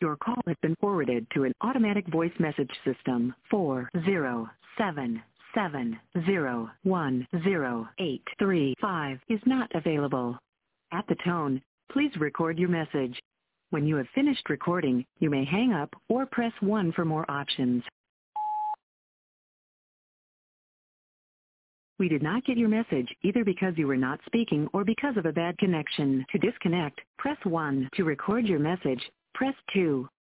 Your call has been forwarded to an automatic voice message system. 40770108335 is not available. At the tone, please record your message. When you have finished recording, you may hang up or press 1 for more options. We did not get your message either because you were not speaking or because of a bad connection. To disconnect, press 1. To record your message, press 2.